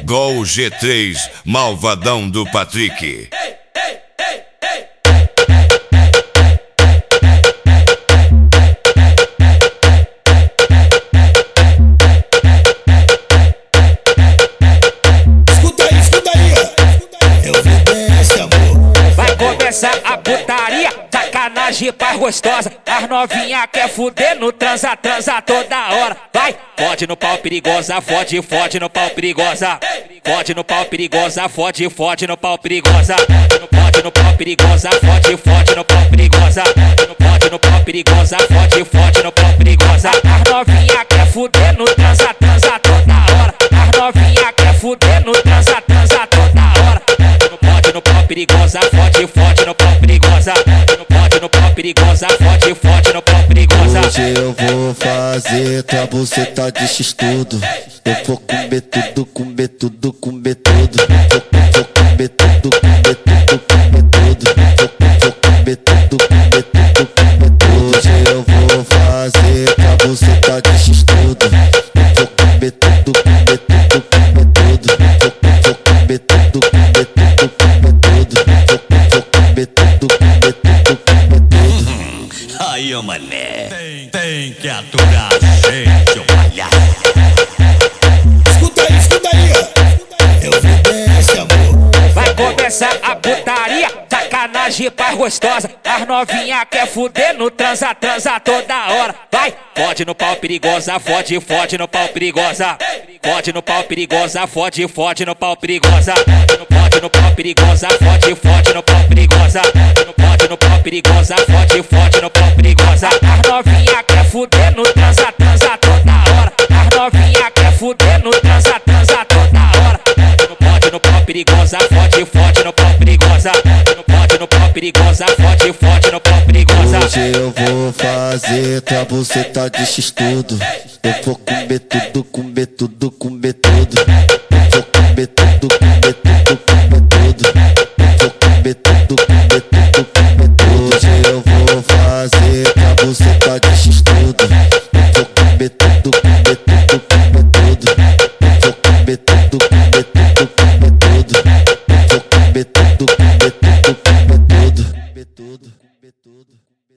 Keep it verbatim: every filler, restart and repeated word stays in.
Gol G três, malvadão do Patrick. Escuta aí, escuta aí, eu vou desse amor. Vai começar a putaria, sacanagem paz gostosa. As novinha quer fuder no transa, transa toda hora. Vai, fode no pau perigosa, fode, fode no pau perigosa. Fode no pau perigosa, fode, fode no pau perigosa. Fode no pau perigosa, fode, fode no pau perigosa. Fode no pau perigosa, fode, fode no pau perigosa. As novinha quer fuder no transa, transa toda hora. As novinha quer fuder no transa, transa toda hora. Fode no pau perigosa, fode, fode no pau perigosa. Fode no pau perigosa, fode, fode no pau perigosa. Hoje eu vou fazer tua buceta de x-tudo. Eu vou comer tudo, comer tudo, comer tudo. Eu vou comer tudo, comer tudo, comer tudo. Eu vou comer tudo, comer tudo, comer tudo. Hoje eu vou fazer tua buceta de x-tudo. Eu vou comer tudo, comer tudo, comer tudo. Eu vou comer tudo, comer tudo, comer tudo. Eu vou comer tudo, comer tudo, comer tudo. Aí, ô mané, tem, tem que aturar a gente, ô palhaço. Escuta aí, escuta aí, eu vou desse amor. Vai começar a putaria, sacanagem paz gostosa. As novinha quer fuder no transa, transa toda hora. Vai, fode no pau perigosa, fode, fode no pau perigosa. Fode no pau perigosa, fode, fode no pau perigosa. Fode no pau perigosa, fode, fode no pau perigosa. Fode no pau perigosa, fode, fode no pau perigosa. As novinha quer fuder no transa, transa toda hora. As novinha quer fuder no transa, transa toda hora. Fode no pau perigosa, fode, fode no pau perigosa. Fode no pau perigosa, fode, fode no pau perigosa. Hoje eu vou fazer tua buceta de x-tudo. Eu vou comer tudo, comer tudo, comer tudo. Eu vou comer tudo, comer tudo.